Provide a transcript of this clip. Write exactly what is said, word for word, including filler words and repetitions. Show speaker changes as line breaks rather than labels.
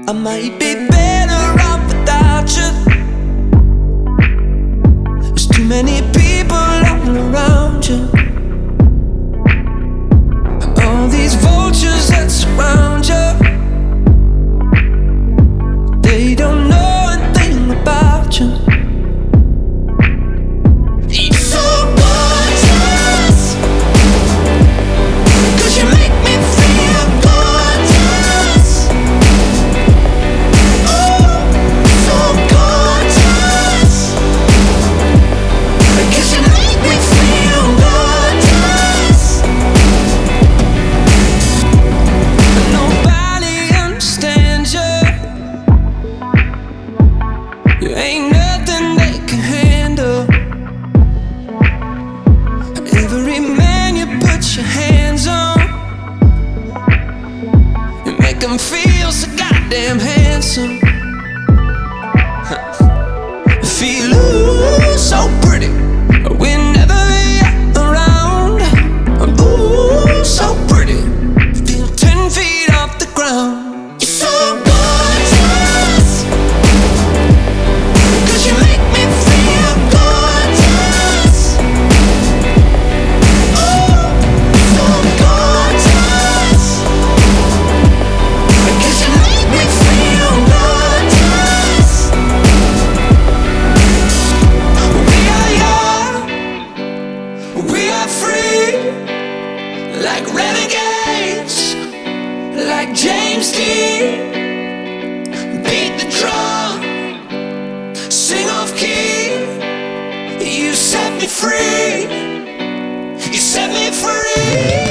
I might be better off without you. There's too many people all around you. All these vultures that surround you, they don't know a thing about you. You're so gorgeous, 'cause you make me feel gorgeous. Oh, so gorgeous, 'cause you make me feel gorgeous. Nobody understands you. You ain't nothing they can handle. Every man you put your hands on, you make them feel so goddamn handsome. Feel ooh, so pretty whenever you're around. Ooh, so pretty, feel ten feet off the ground. You're so gorgeous, 'cause you make me feel gorgeous. Oh, so gorgeous, 'cause you make me feel gorgeous. We are young, we are free, like renegades, like James Dean. Beat the drum, sing off key. You set me free, you set me free.